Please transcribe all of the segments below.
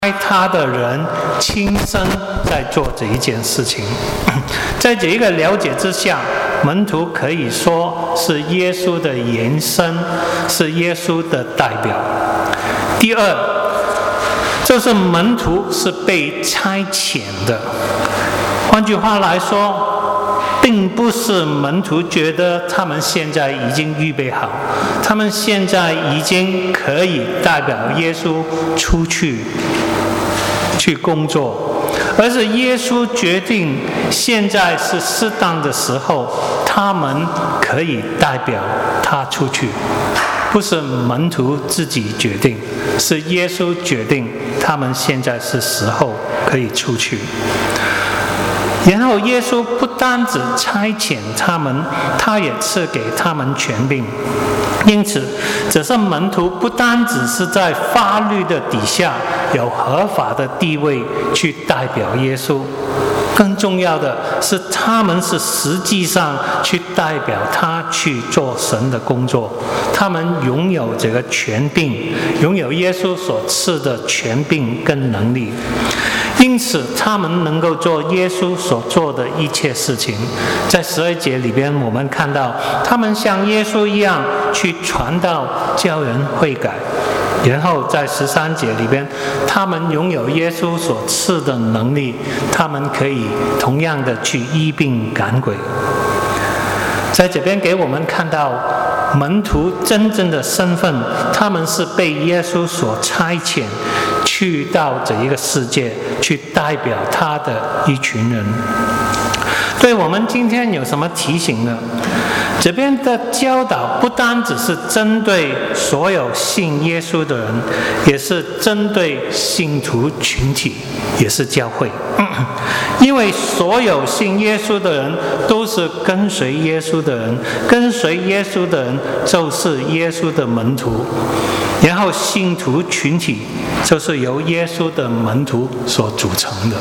爱他的人亲身在做这一件事情。在这一个了解之下，门徒可以说是耶稣的延伸，是耶稣的代表。第二，就是门徒是被差遣的。换句话来说，并不是门徒觉得他们现在已经预备好，他们现在已经可以代表耶稣出去工作，而是耶稣决定现在是适当的时候，他们可以代表他出去。不是门徒自己决定，是耶稣决定他们现在是时候可以出去。然后耶稣不单只差遣他们，他也赐给他们权柄。因此这些门徒不单只是在法律的底下有合法的地位去代表耶稣，更重要的是他们是实际上去代表他去做神的工作。他们拥有这个权柄，拥有耶稣所赐的权柄跟能力，因此他们能够做耶稣所做的一切事情。在12节里边我们看到他们像耶稣一样去传道，叫人悔改。然后在13节里边，他们拥有耶稣所赐的能力，他们可以同样的去医病赶鬼。在这边给我们看到门徒真正的身份，他们是被耶稣所差遣去到这一个世界，去代表他的一群人。对我们今天有什么提醒呢？这边的教导不单只是针对所有信耶稣的人，也是针对信徒群体，也是教会。因为所有信耶稣的人都是跟随耶稣的人，跟随耶稣的人就是耶稣的门徒，然后信徒群体就是由耶稣的门徒所组成的。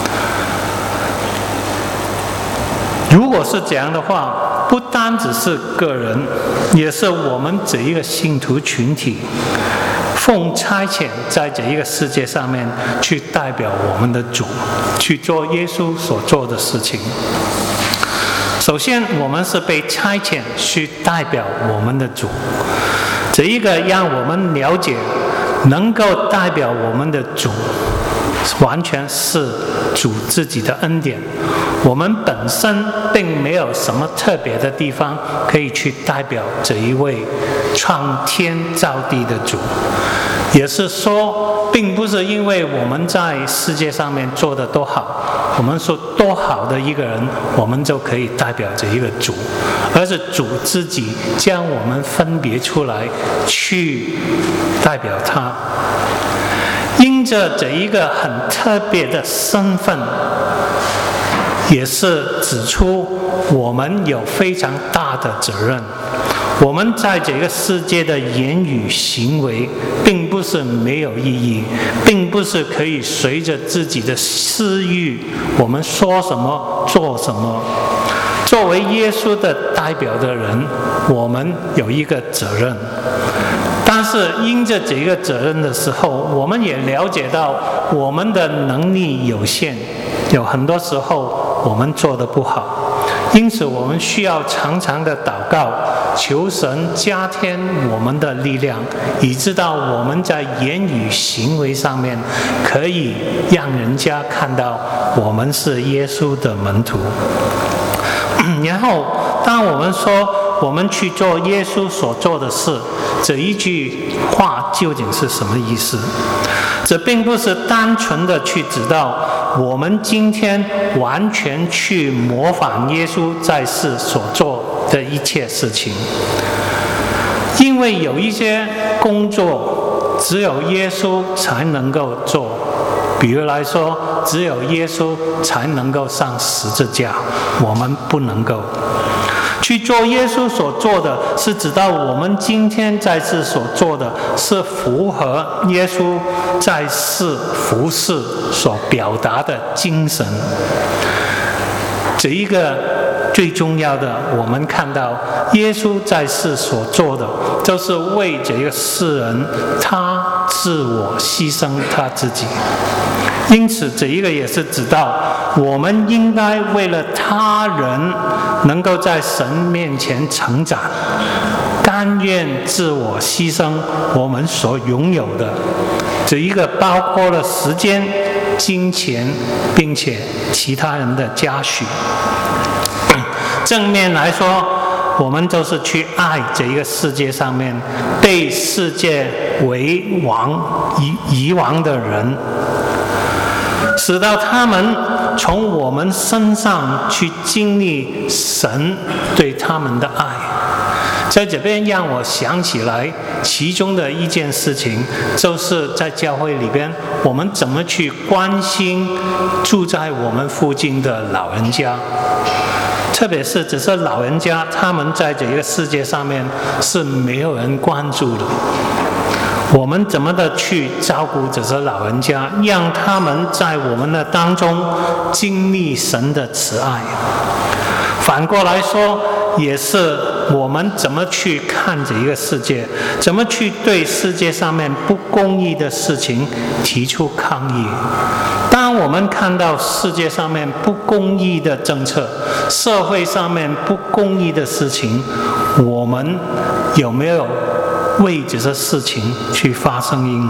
如果是这样的话，不单只是个人，也是我们这一个信徒群体奉差遣在这一个世界上面去代表我们的主，去做耶稣所做的事情。首先我们是被差遣去代表我们的主，这一个让我们了解能够代表我们的主完全是主自己的恩典，我们本身并没有什么特别的地方可以去代表这一位创天造地的主。也是说，并不是因为我们在世界上面做的多好，我们说多好的一个人，我们就可以代表这一个主，而是主自己将我们分别出来去代表他。因着这一个很特别的身份，也是指出我们有非常大的责任。我们在这个世界的言语行为并不是没有意义，并不是可以随着自己的私欲我们说什么做什么。作为耶稣的代表的人，我们有一个责任，但是因着这个责任的时候，我们也了解到我们的能力有限，有很多时候我们做得不好，因此我们需要常常的祷告，求神加添我们的力量，以致到我们在言语行为上面可以让人家看到我们是耶稣的门徒。然后当我们说我们去做耶稣所做的事，这一句话究竟是什么意思？这并不是单纯的去指到我们今天完全去模仿耶稣在世所做的一切事情，因为有一些工作只有耶稣才能够做，比如来说，只有耶稣才能够上十字架，我们不能够去做耶稣所做的，是指到我们今天在世所做的是符合耶稣在世服事所表达的精神。这一个最重要的，我们看到耶稣在世所做的，就是为这个世人他自我牺牲他自己。因此这一个也是指到我们应该为了他人能够在神面前成长，甘愿自我牺牲我们所拥有的，这一个包括了时间、金钱，并且其他人的嘉许。正面来说，我们都是去爱这一个世界上面被世界为王遗忘的人，使到他们从我们身上去经历神对他们的爱。在这边让我想起来其中的一件事情，就是在教会里边我们怎么去关心住在我们附近的老人家，特别是只是老人家，他们在这个世界上面是没有人关注的。我们怎么的去照顾这些老人家，让他们在我们的当中经历神的慈爱。反过来说，也是我们怎么去看这一个世界，怎么去对世界上面不公义的事情提出抗议。当我们看到世界上面不公义的政策，社会上面不公义的事情，我们有没有为这些事情去发声音？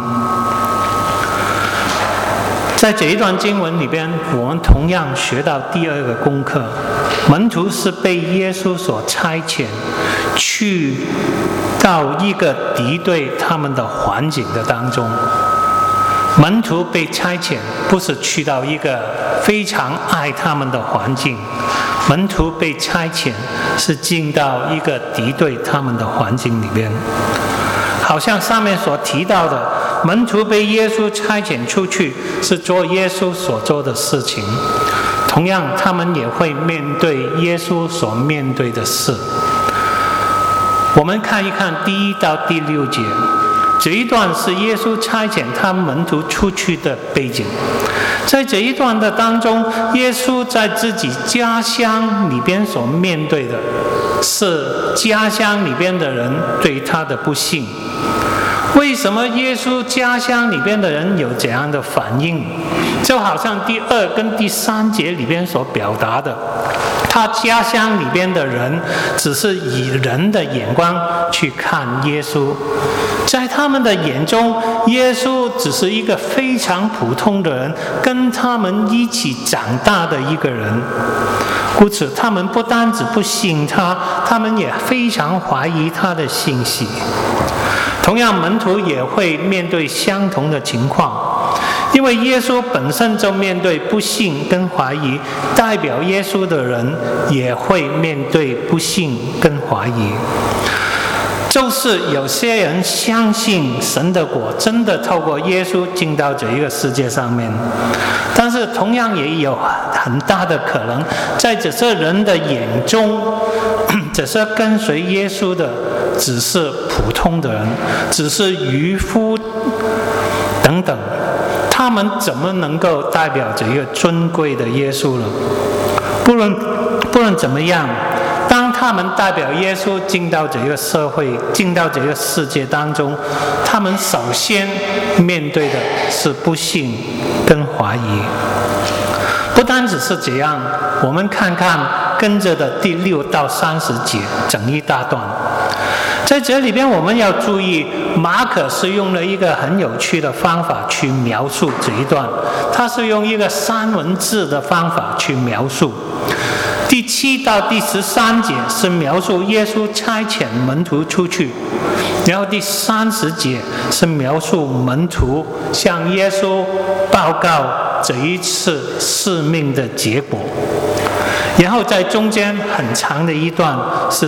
在这一段经文里边，我们同样学到第二个功课，门徒是被耶稣所差遣去到一个敌对他们的环境的当中。门徒被差遣不是去到一个非常爱他们的环境，门徒被差遣是进到一个敌对他们的环境里边。好像上面所提到的，门徒被耶稣差遣出去是做耶稣所做的事情，同样他们也会面对耶稣所面对的事。我们看一看第1到第6节，这一段是耶稣差遣他门徒出去的背景。在这一段的当中，耶稣在自己家乡里边所面对的是家乡里边的人对他的不信。为什么耶稣家乡里边的人有这样的反应？就好像第2跟第3节里边所表达的，他家乡里边的人只是以人的眼光去看耶稣，在他们的眼中，耶稣只是一个非常普通的人，跟他们一起长大的一个人。故此他们不单只不信他，他们也非常怀疑他的信息。同样门徒也会面对相同的情况，因为耶稣本身就面对不信跟怀疑，代表耶稣的人也会面对不信跟怀疑。就是有些人相信神的国真的透过耶稣进到这一个世界上面，但是同样也有很大的可能，在这些人的眼中，这些跟随耶稣的只是普通的人，只是渔夫等等，他们怎么能够代表这一个尊贵的耶稣呢？不论怎么样，当他们代表耶稣进到这个社会，进到这个世界当中，他们首先面对的是不信跟怀疑。不单只是这样，我们看看跟着的第6到30节整一大段。在这里边我们要注意，马可是用了一个很有趣的方法去描述这一段，他是用一个3文字的方法去描述。第7到第13节是描述耶稣差遣门徒出去，然后第30节是描述门徒向耶稣报告这一次使命的结果。然后在中间很长的一段是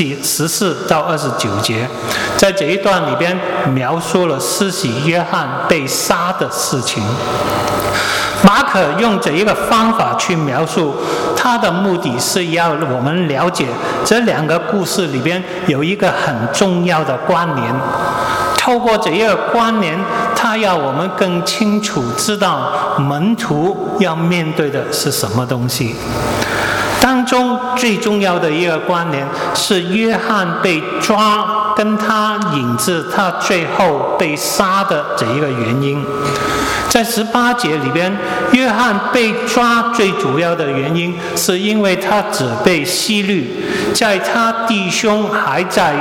14到29节，在这一段里边描述了施洗约翰被杀的事情。马可用这一个方法去描述，他的目的是要我们了解这2个故事里边有一个很重要的关联。透过这一个关联，他要我们更清楚知道门徒要面对的是什么东西。当中最重要的一个关联是约翰被抓跟他引致他最后被杀的这一个原因。在18节里边，约翰被抓最主要的原因，是因为他责备希律，在他弟兄还在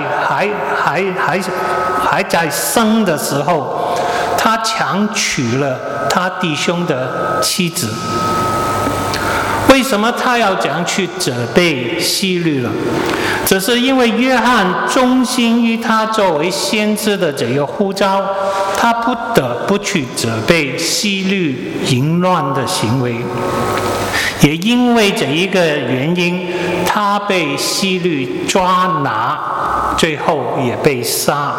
生的时候，他强娶了他弟兄的妻子。为什么他要这样去责备希律了？只是因为约翰忠心于他作为先知的这个呼召，他不得不去责备希律淫乱的行为。也因为这一个原因，他被希律抓拿，最后也被杀。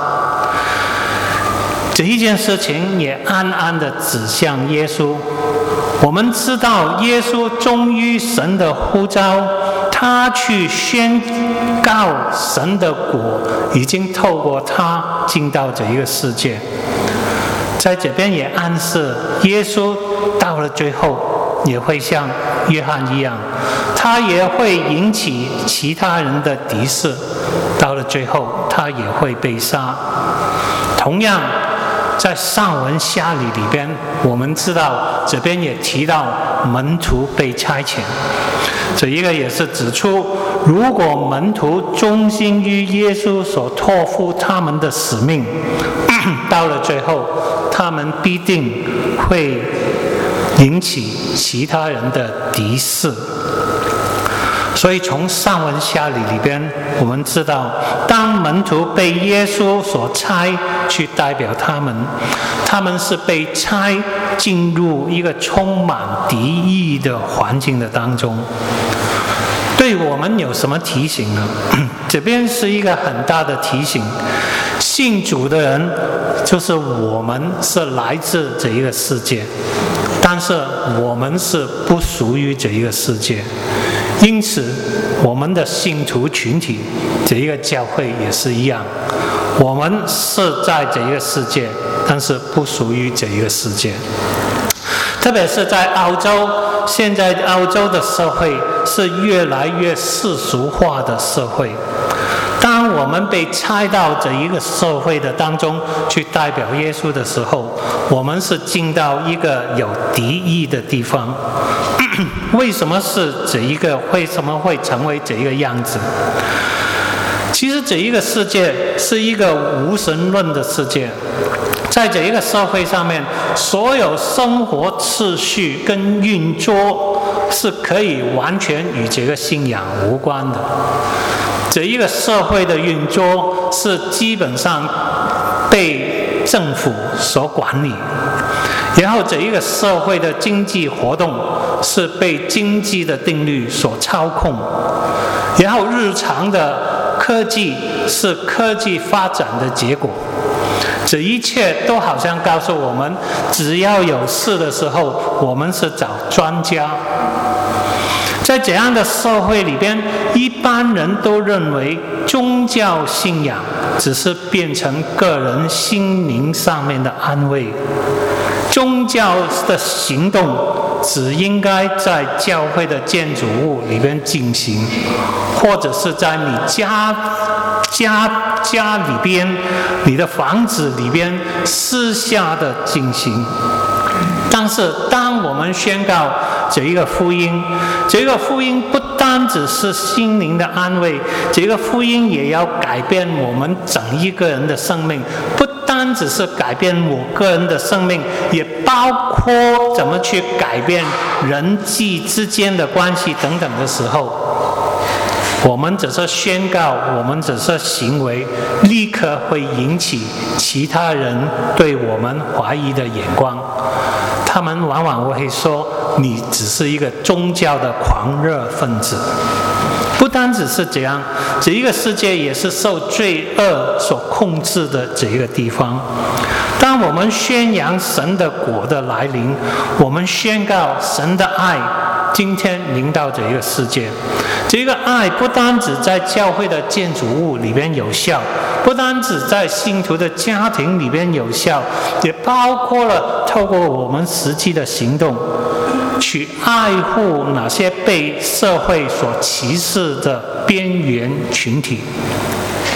这一件事情也暗暗地指向耶稣。我们知道耶稣忠于神的呼召，他去宣告神的国已经透过他进到这一个世界。在这边也暗示耶稣到了最后也会像约翰一样，他也会引起其他人的敌视，到了最后他也会被杀。同样在上文下理里边，我们知道这边也提到门徒被差遣，这一个也是指出，如果门徒忠心于耶稣所托付他们的使命，到了最后他们必定会引起其他人的敌视。所以从上文下理里边，我们知道当门徒被耶稣所差去代表他们是被差进入一个充满敌意的环境的当中。对我们有什么提醒呢？这边是一个很大的提醒，信主的人就是我们是来自这一个世界，但是我们是不属于这一个世界。因此我们的信徒群体，这一个教会也是一样，我们是在这一个世界，但是不属于这一个世界。特别是在澳洲，现在澳洲的社会是越来越世俗化的社会。当我们被差到这一个社会的当中去代表耶稣的时候，我们是进到一个有敌意的地方。为什么是为什么会成为这一个样子？其实这一个世界是一个无神论的世界，在这一个社会上面，所有生活秩序跟运作是可以完全与这个信仰无关的。这一个社会的运作是基本上被政府所管理，然后这一个社会的经济活动是被经济的定律所操控，然后日常的科技是科技发展的结果。这一切都好像告诉我们，只要有事的时候，我们是找专家。在这样的社会里边，一般人都认为宗教信仰只是变成个人心灵上面的安慰，宗教的行动只应该在教会的建筑物里边进行，或者是在你家里边，你的房子里边私下的进行。但是当我们宣告这一个福音，这个福音不单只是心灵的安慰，这个福音也要改变我们整一个人的生命，不单只是改变我个人的生命，也包括怎么去改变人际之间的关系等等的时候，我们只是宣告，我们只是行为，立刻会引起其他人对我们怀疑的眼光。他们往往会说，你只是一个宗教的狂热分子。不单只是这样，这一个世界也是受罪恶所控制的这一个地方。当我们宣扬神的国的来临，我们宣告神的爱今天临到这一个世界。这个爱不单只在教会的建筑物里边有效，不单只在信徒的家庭里边有效，也包括了透过我们实际的行动，去爱护那些被社会所歧视的边缘群体。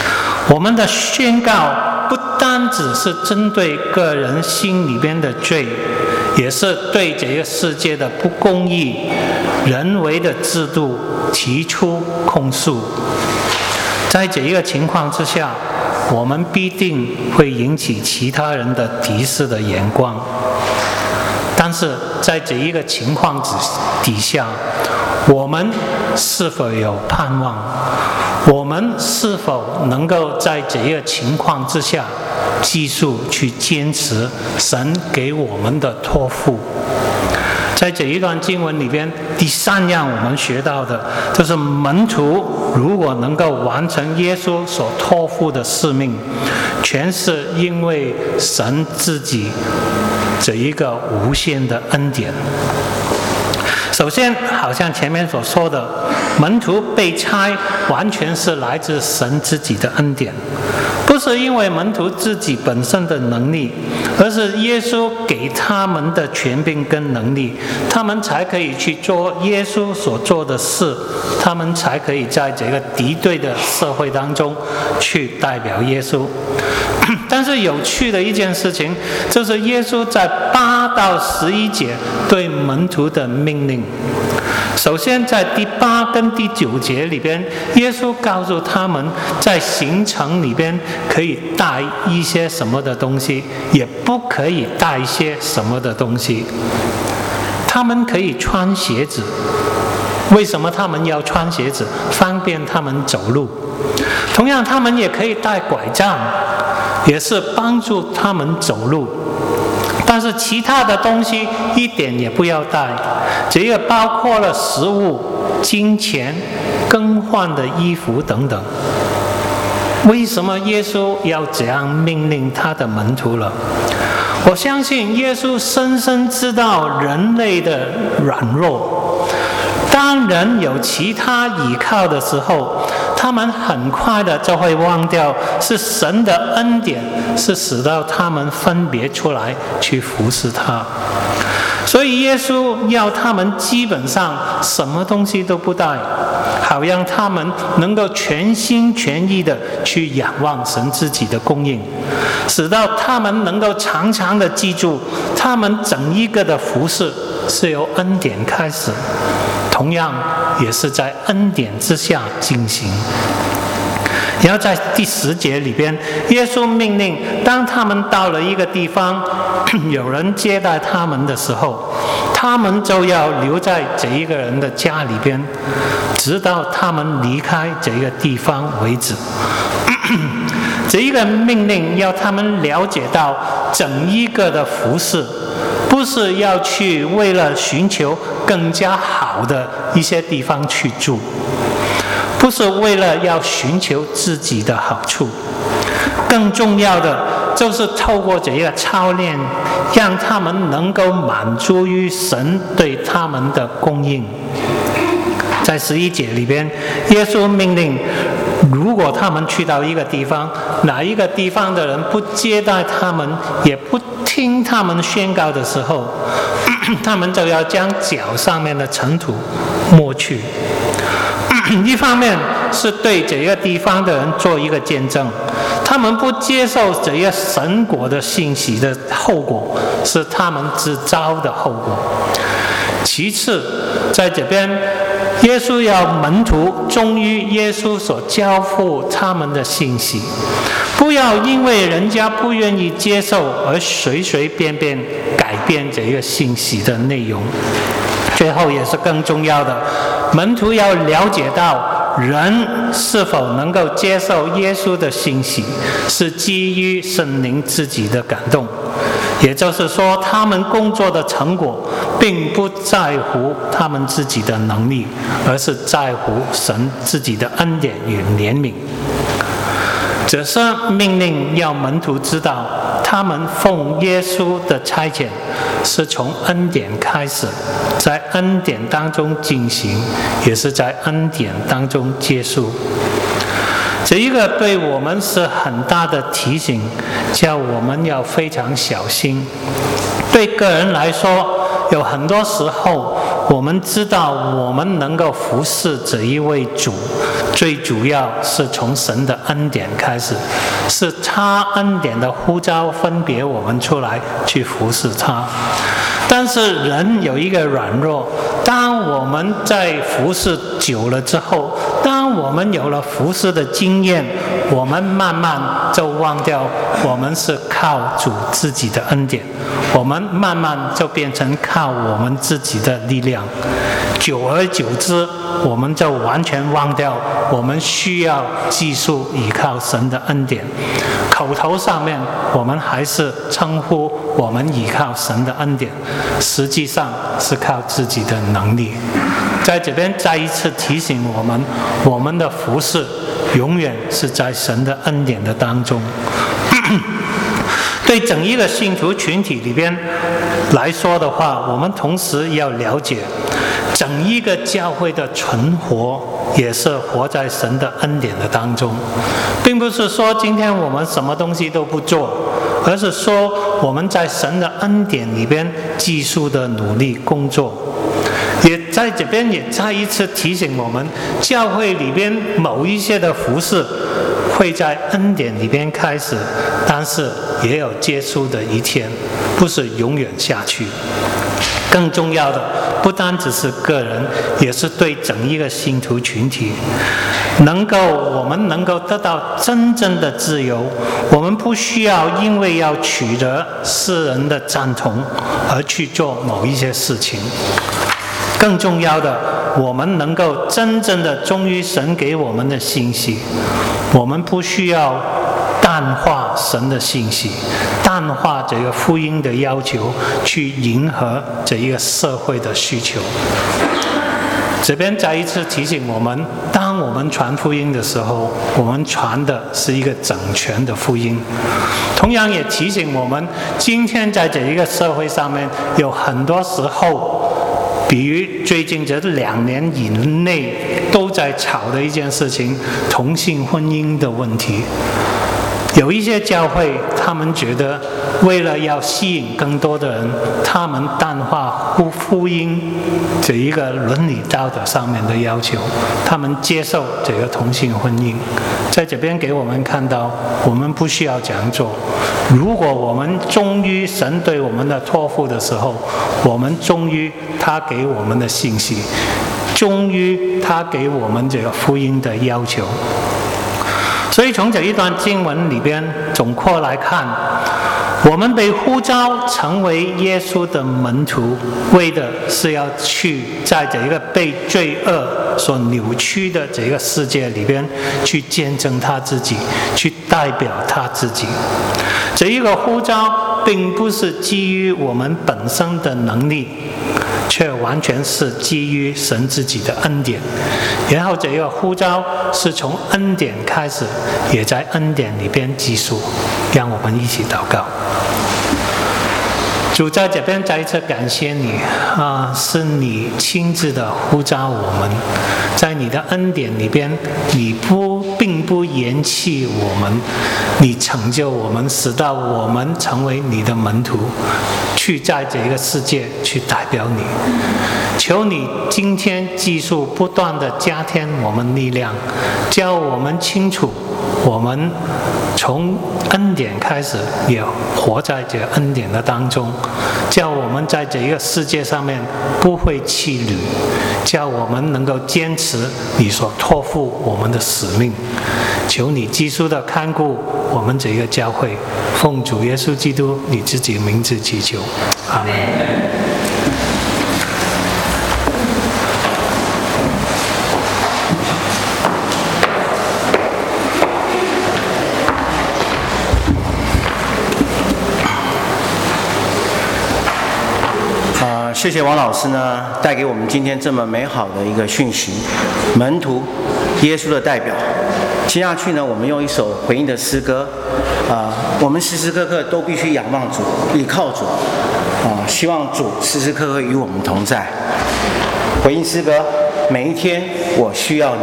我们的宣告不单只是针对个人心里边的罪，也是对这个世界的不公义、人为的制度提出控诉。在这一个情况之下，我们必定会引起其他人的敌视的眼光。但是在这一个情况底下，我们是否有盼望？我们是否能够在这一个情况之下继续去坚持神给我们的托付？在这一段经文里边，第3样我们学到的就是门徒如果能够完成耶稣所托付的使命，全是因为神自己这一个无限的恩典。首先，好像前面所说的，门徒被差完全是来自神自己的恩典，不是因为门徒自己本身的能力，而是耶稣给他们的权柄跟能力，他们才可以去做耶稣所做的事，他们才可以在这个敌对的社会当中去代表耶稣。但是有趣的一件事情，就是耶稣在8到11节对门徒的命令。首先在第8跟第9节里边，耶稣告诉他们在行程里边可以带一些什么的东西，也不可以带一些什么的东西。他们可以穿鞋子，为什么他们要穿鞋子？方便他们走路。同样他们也可以带拐杖，也是帮助他们走路。但是其他的东西一点也不要带，这个包括了食物、金钱、更换的衣服等等。为什么耶稣要这样命令他的门徒了？我相信耶稣深深知道人类的软弱，当人有其他依靠的时候，他们很快的就会忘掉是神的恩典是使到他们分别出来去服侍他。所以耶稣要他们基本上什么东西都不带，好让他们能够全心全意的去仰望神自己的供应，使到他们能够常常的记住他们整一个的服侍是由恩典开始，同样也是在恩典之下进行。然后在第10节里边，耶稣命令当他们到了一个地方，有人接待他们的时候，他们就要留在这一个人的家里边，直到他们离开这个地方为止。这一个命令要他们了解到整一个的服事不是要去为了寻求更加好的一些地方去住，不是为了要寻求自己的好处，更重要的就是透过这个操练，让他们能够满足于神对他们的供应。在11节里边，耶稣命令，如果他们去到一个地方，哪一个地方的人不接待他们，也不听他们宣告的时候，他们就要将脚上面的尘土抹去。一方面是对这个地方的人做一个见证，他们不接受这个神国的信息的后果是他们自招的后果。其次，在这边耶稣要门徒忠于耶稣所交付他们的信息，不要因为人家不愿意接受而随随便便改变这个信息的内容。最后也是更重要的，门徒要了解到人是否能够接受耶稣的信息是基于圣灵自己的感动，也就是说他们工作的成果并不在乎他们自己的能力，而是在乎神自己的恩典与怜悯。这是命令要门徒知道，他们奉耶稣的差遣是从恩典开始，在恩典当中进行，也是在恩典当中结束。这一个对我们是很大的提醒，叫我们要非常小心。对个人来说，有很多时候，我们知道我们能够服侍这一位主，最主要是从神的恩典开始，是他恩典的呼召分别我们出来去服侍他。但是人有一个软弱，当我们在服侍久了之后，当我们有了服侍的经验，我们慢慢就忘掉我们是靠主自己的恩典，我们慢慢就变成靠我们自己的力量。久而久之，我们就完全忘掉我们需要继续依靠神的恩典。口头上面我们还是称呼我们依靠神的恩典，实际上是靠自己的能力。在这边再一次提醒我们，我们的服事永远是在神的恩典的当中。对整一个信徒群体里边来说的话，我们同时要了解，整一个教会的存活也是活在神的恩典的当中，并不是说今天我们什么东西都不做，而是说我们在神的恩典里边继续的努力工作。也在这边也再一次提醒我们，教会里边某一些的服事会在恩典里边开始，但是也有结束的一天，不是永远下去。更重要的不单只是个人，也是对整一个信徒群体，我们能够得到真正的自由。我们不需要因为要取得世人的赞同而去做某一些事情。更重要的，我们能够真正的忠于神给我们的信息。我们不需要淡化神的信息，淡化这个福音的要求，去迎合这一个社会的需求。这边再一次提醒我们，当我们传福音的时候，我们传的是一个整全的福音。同样也提醒我们，今天在这一个社会上面，有很多时候，比如最近这2年以内都在吵的一件事情，同性婚姻的问题。有一些教会，他们觉得为了要吸引更多的人，他们淡化福音这一个伦理道德上面的要求，他们接受这个同性婚姻。在这边给我们看到，我们不需要这样做。如果我们忠于神对我们的托付的时候，我们忠于他给我们的信息，忠于他给我们这个福音的要求。所以从这一段经文里边总括来看，我们被呼召成为耶稣的门徒，为的是要去在这一个被罪恶所扭曲的这个世界里边去见证他自己，去代表他自己。这一个呼召并不是基于我们本身的能力，却完全是基于神自己的恩典。然后这个呼召是从恩典开始，也在恩典里边结束。让我们一起祷告。主，在这边再一次感谢你是你亲自的呼召我们，在你的恩典里边，你并不嫌弃我们，你成就我们，使到我们成为你的门徒，去在这个世界去代表你。求你今天继续不断的加添我们力量，叫我们清楚我们从恩典开始，也活在这个恩典的当中，叫我们在这个世界上面不会弃履，叫我们能够坚持你所托付我们的使命。求你继续的看顾我们这个教会，奉主耶稣基督你自己的名字祈求，阿们。 谢谢王老师呢，带给我们今天这么美好的一个讯息，门徒，耶稣的代表。接下去呢，我们用一首回应的诗歌，我们时时刻刻都必须仰望主，倚靠主，希望主时时刻刻与我们同在。回应诗歌，每一天我需要你。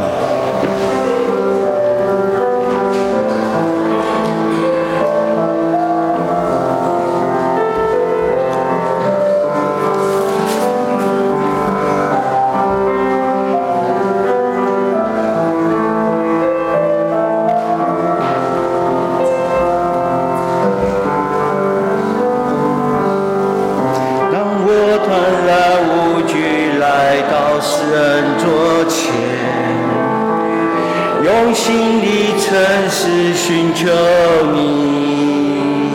诚实寻求你，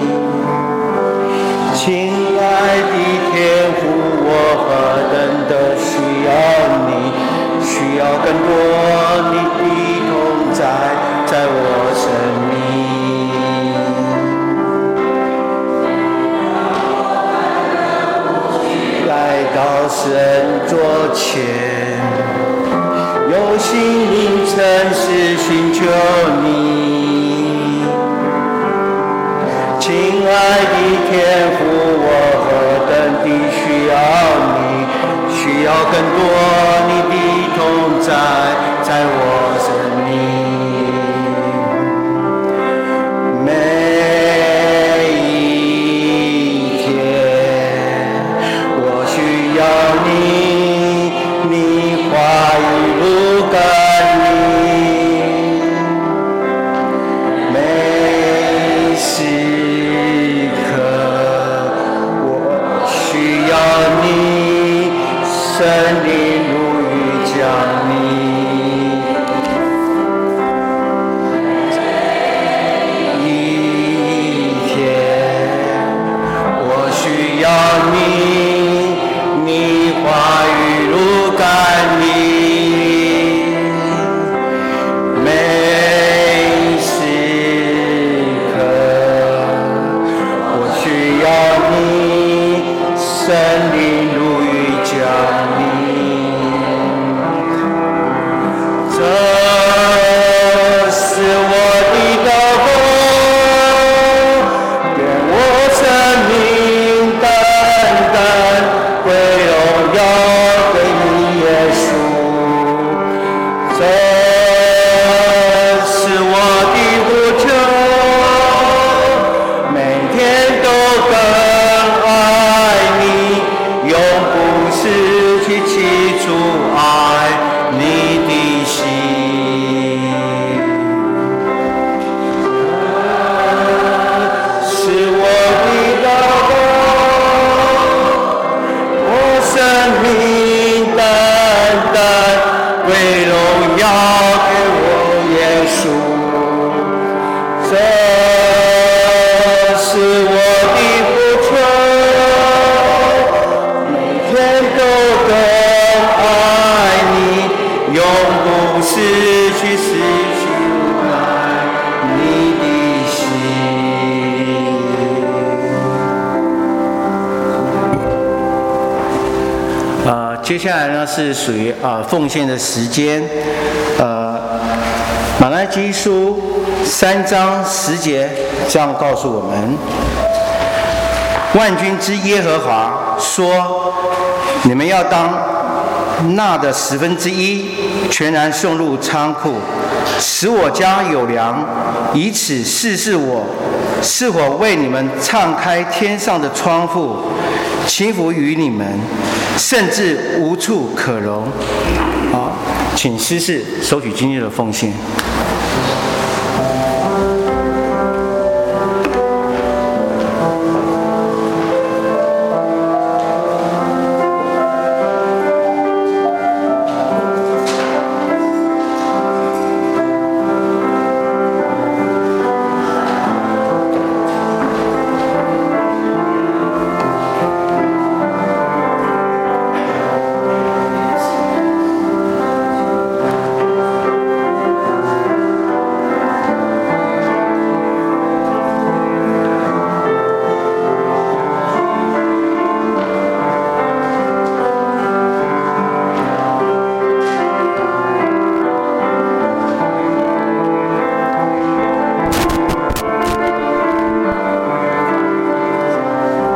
亲爱的天父，我何等的需要你，需要更多你的同在，在我生命。来到神座前，有心灵诚实寻求你，亲爱的天父，我何等地需要你，需要更多你的同在，在我生命。每一天，我需要你，你话语如甘霖，每时刻我需要你，圣灵如雨降临。一天，我需要你，你话语如甘霖，每时刻我需要你，圣灵如雨降临。这是我的祷告，愿我生命单单归荣耀给你耶稣。这是我的呼求，每天都更爱你，永不失去起初爱你的心。是我的祷告，我生命单单归荣耀给我耶稣。这是我的呼求，每天都更爱你，永不失去爱你的心。接下来呢是属于奉献的时间。马拉基书3章10节这样告诉我们：万军之耶和华说，你们要当纳的1/10全然送入仓库，使我家有粮，以此试试我是否为你们敞开天上的窗户，倾福于你们，甚至无处可容。好，请司事收取今日的奉献。